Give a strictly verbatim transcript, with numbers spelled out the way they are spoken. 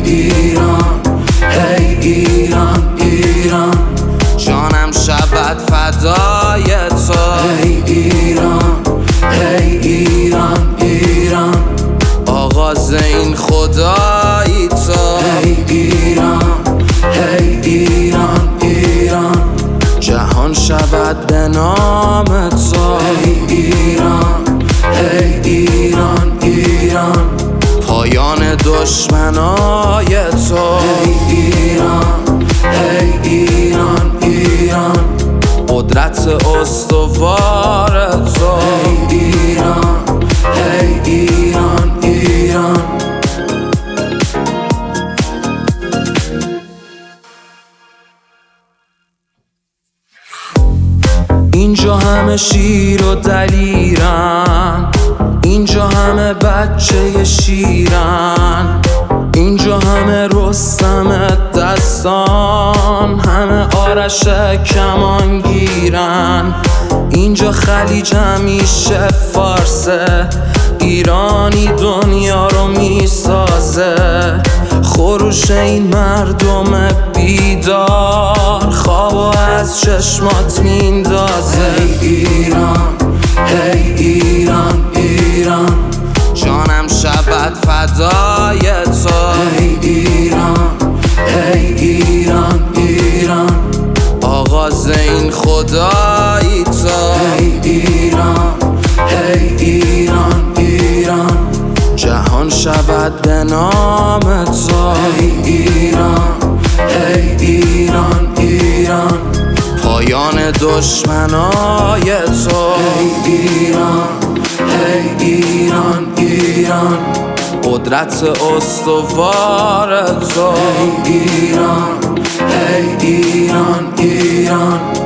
ایران، هی ایران ایران، جانم شود فدای تو. هی ایران، هی ایران ایران، آغاز این خدایی تو. هی ایران، هی ایران ایران، جهان شود به نام تو. هی ایران، هی ایران ایران، پایان دشمنای تو. هی ایران، هی ایران ایران، قدرت استوار تو. هی ایران، هی ایران ایران. اینجا همه شیر و دلیرن، اینجا همه بچه شیرن، اینجا همه رستم دستان، همه آرش کمان گیرن. اینجا خلیج همیشه فارسه، ایرانی دنیا رو میسازه. خروش این مردم بیدار خوابو از چشمات میندازه. هی ایران، هی ایران ایران، جانم شود فدای تو. هی ایران، هی ایران ایران، آغاز این خدایی تو. هی ایران، هی ایران ایران، جهان شود به نام تو. هی ایران، هی ایران ایران، پایان دشمنای تو. هی ایران، هی ایران ایران، قدرت استوار تو. هی ایران، هی ایران ایران.